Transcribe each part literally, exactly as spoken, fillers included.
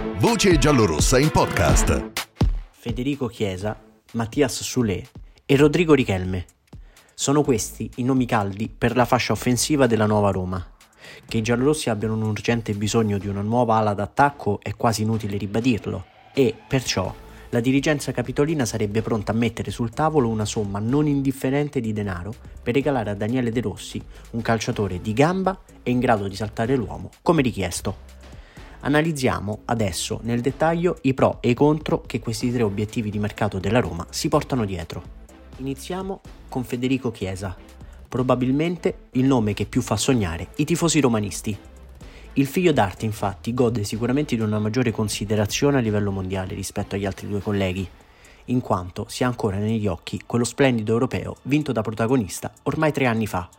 Voce giallorossa in podcast. Federico Chiesa, Mattias Soulé e Rodrigo Riquelme. Sono questi i nomi caldi per la fascia offensiva della nuova Roma. Che i giallorossi abbiano un urgente bisogno di una nuova ala d'attacco è quasi inutile ribadirlo e, perciò, la dirigenza capitolina sarebbe pronta a mettere sul tavolo una somma non indifferente di denaro per regalare a Daniele De Rossi un calciatore di gamba e in grado di saltare l'uomo, come richiesto. Analizziamo adesso nel dettaglio i pro e i contro che questi tre obiettivi di mercato della Roma si portano dietro. Iniziamo con Federico Chiesa, probabilmente il nome che più fa sognare i tifosi romanisti. Il figlio d'arte infatti gode sicuramente di una maggiore considerazione a livello mondiale rispetto agli altri due colleghi, in quanto si ha ancora negli occhi quello splendido europeo vinto da protagonista ormai tre anni fa.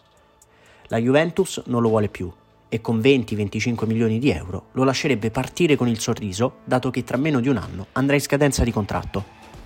La Juventus non lo vuole più e con venti venticinque milioni di euro lo lascerebbe partire con il sorriso, dato che tra meno di un anno andrà in scadenza di contratto.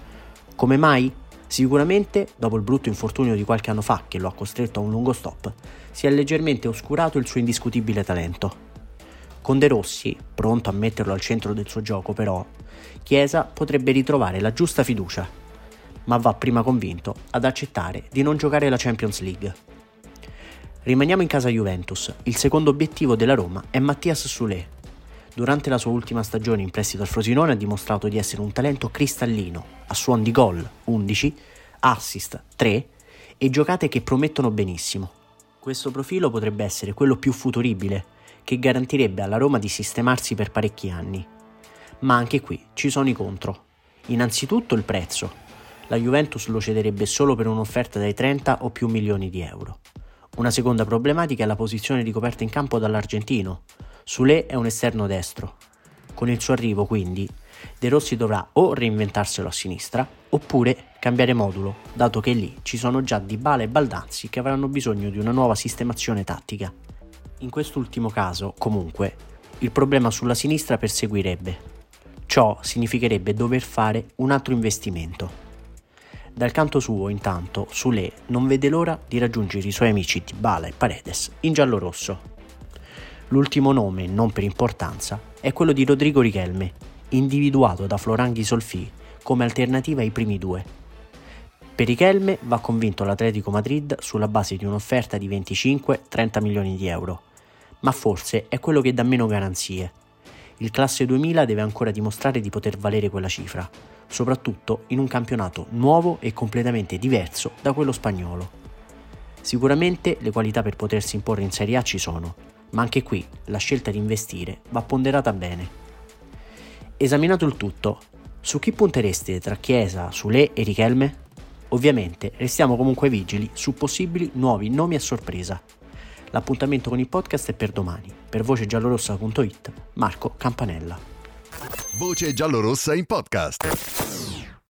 Come mai? Sicuramente, dopo il brutto infortunio di qualche anno fa che lo ha costretto a un lungo stop, si è leggermente oscurato il suo indiscutibile talento. Con De Rossi, pronto a metterlo al centro del suo gioco però, Chiesa potrebbe ritrovare la giusta fiducia, ma va prima convinto ad accettare di non giocare la Champions League. Rimaniamo in casa Juventus. Il secondo obiettivo della Roma è Mattias Soulé. Durante la sua ultima stagione in prestito al Frosinone ha dimostrato di essere un talento cristallino, a suon di gol undici, assist tre e giocate che promettono benissimo. Questo profilo potrebbe essere quello più futuribile, che garantirebbe alla Roma di sistemarsi per parecchi anni. Ma anche qui ci sono i contro. Innanzitutto il prezzo. La Juventus lo cederebbe solo per un'offerta dai trenta o più milioni di euro. Una seconda problematica è la posizione ricoperta in campo dall'argentino. Soulé è un esterno destro. Con il suo arrivo, quindi, De Rossi dovrà o reinventarselo a sinistra oppure cambiare modulo, dato che lì ci sono già Dybala e Baldazzi che avranno bisogno di una nuova sistemazione tattica. In quest'ultimo caso, comunque, il problema sulla sinistra perseguirebbe. Ciò significherebbe dover fare un altro investimento. Dal canto suo, intanto, Soulé non vede l'ora di raggiungere i suoi amici Dybala e Paredes in giallorosso. L'ultimo nome, non per importanza, è quello di Rodrigo Riquelme, individuato da Florent Ghisolfi come alternativa ai primi due. Per Riquelme va convinto l'Atletico Madrid sulla base di un'offerta di venticinque trenta milioni di euro, ma forse è quello che dà meno garanzie. Il classe duemila deve ancora dimostrare di poter valere quella cifra, soprattutto in un campionato nuovo e completamente diverso da quello spagnolo. Sicuramente le qualità per potersi imporre in Serie A ci sono, ma anche qui la scelta di investire va ponderata bene. Esaminato il tutto, su chi puntereste tra Chiesa, Soulé e Riquelme? Ovviamente restiamo comunque vigili su possibili nuovi nomi a sorpresa. L'appuntamento con il podcast è per domani. Per voce giallorossa punto it, Marco Campanella. Voce giallorossa in podcast.